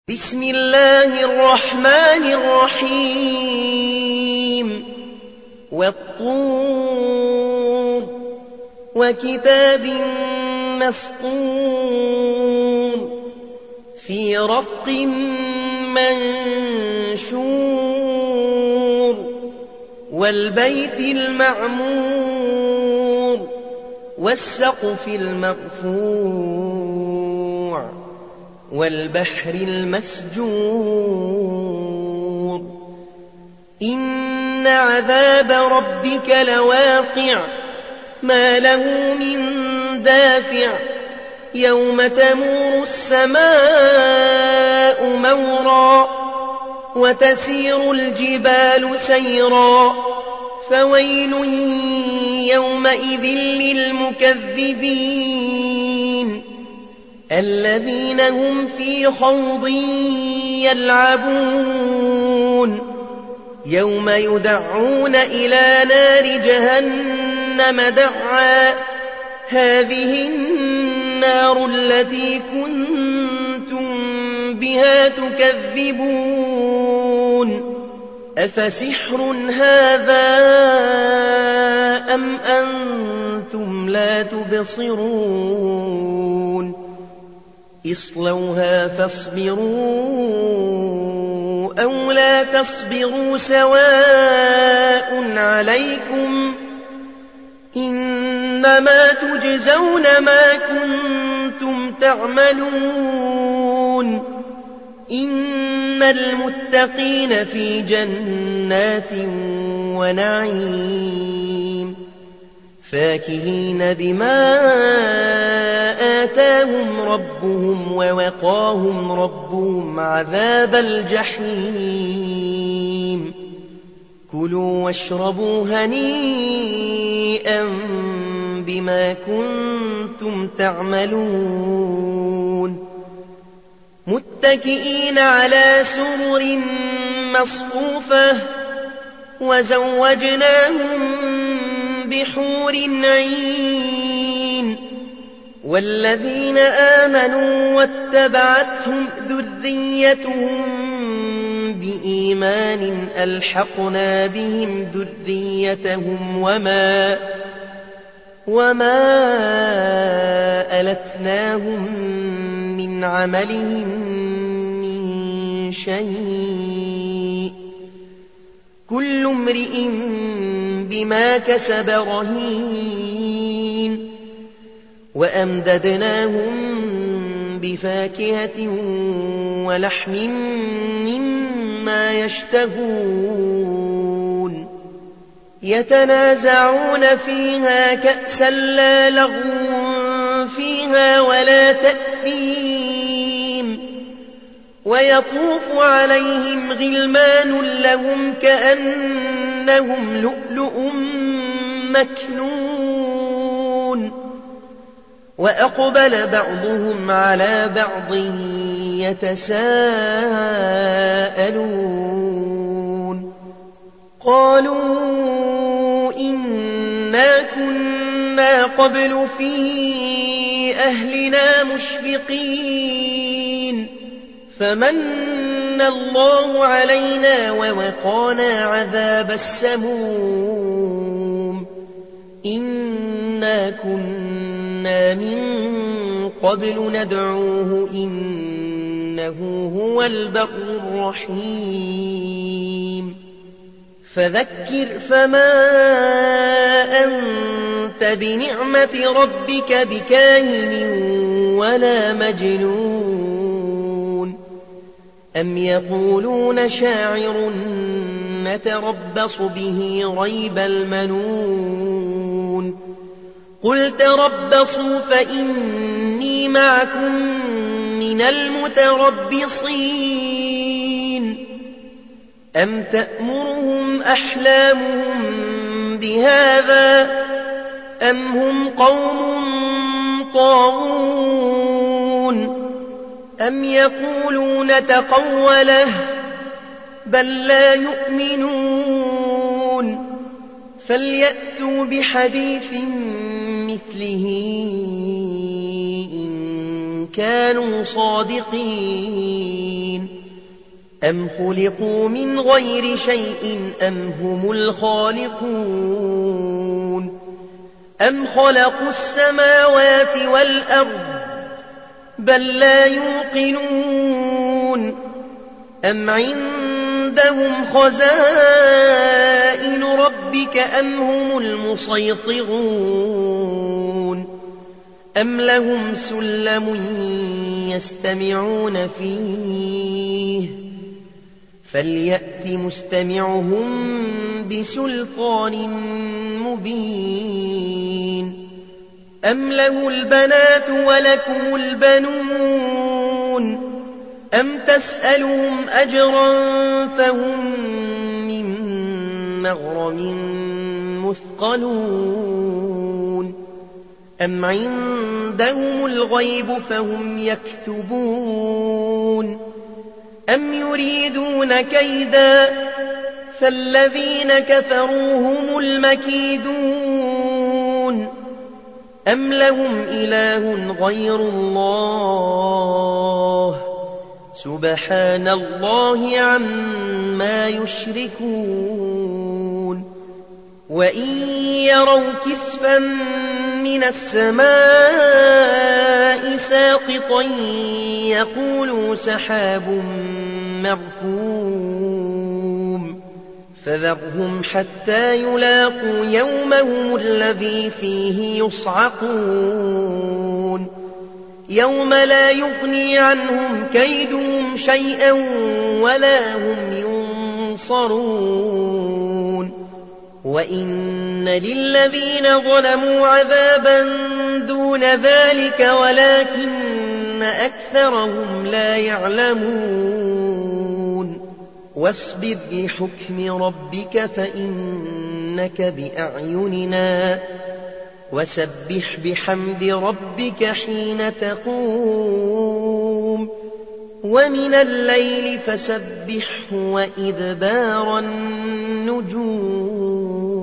بسم الله الرحمن الرحيم والطور وكتاب مسطور في رق منشور والبيت المعمور والسقف المرفوع والبحر المسجور إن عذاب ربك لواقع ما له من دافع يوم تمور السماء مورا وتسير الجبال سيرا فويل يومئذ للمكذبين الذين هم في خوض يلعبون يوم يدعون إلى نار جهنم دعا هذه النار التي كنتم بها تكذبون أفسحر هذا أم أنتم لا تبصرون اصلوها فاصبروا أو لا تصبروا سواء عليكم إنما تجزون ما كنتم تعملون إن المتقين في جنات ونعيم فاكهين بما آتاهم ربهم ووقاهم ربهم عذاب الجحيم كلوا واشربوا هنيئا بما كنتم تعملون متكئين على سرر مصفوفة وزوجناهم بحور عين والذين آمنوا واتبعتهم ذريتهم بإيمان ألحقنا بهم ذريتهم وما ألتناهم من عملهم من شيء كل امرئ بما كسب رهين وأمددناهم بفاكهة ولحم مما يشتهون يتنازعون فيها كأسا لا لغو فيها ولا تأثيم ويطوف عليهم غلمان لهم كأنهم لؤلؤ مكنون وأقبل بعضهم على بعض يتساءلون قالوا إنا كنا قبل في أهلنا مشفقين فمن الله علينا ووقانا عذاب السموم إنا كنا من قبل ندعوه إنه هو البر الرحيم فذكر فما أنت بنعمة ربك بكاهن ولا مجنون أم يقولون شاعر نتربص به ريب المنون قل تربصوا فإني معكم من المتربصين أم تأمرهم أحلامهم بهذا أم هم قوم طاغون أم يقولون تقوله بل لا يؤمنون فليأتوا بحديث مثله إن كانوا صادقين أم خلقوا من غير شيء أم هم الخالقون أم خلقوا السماوات والأرض بل لا يوقنون أم عندهم خزائن ربك أم هم المسيطرون أم لهم سلم يستمعون فيه فليأت مستمعهم بسلطان مبين أم له البنات ولكم البنون أم تسألهم أجرا فهم من مغرم مثقلون أم عندهم الغيب فهم يكتبون أم يريدون كيدا فالذين كفروا هم المكيدون أم لهم إله غير الله سبحان الله عما يشركون وإن يروا كسفا من السماء ساقطا يقولوا سحاب مركوم فذرهم حتى يلاقوا يومهم الذي فيه يصعقون يوم لا يغني عنهم كيدهم شيئا ولا هم ينصرون وإن للذين ظلموا عذابا دون ذلك ولكن أكثرهم لا يعلمون واصبر لحكم ربك فإنك بأعيننا وسبح بحمد ربك حين تقوم ومن الليل فسبحه وإدبار النجوم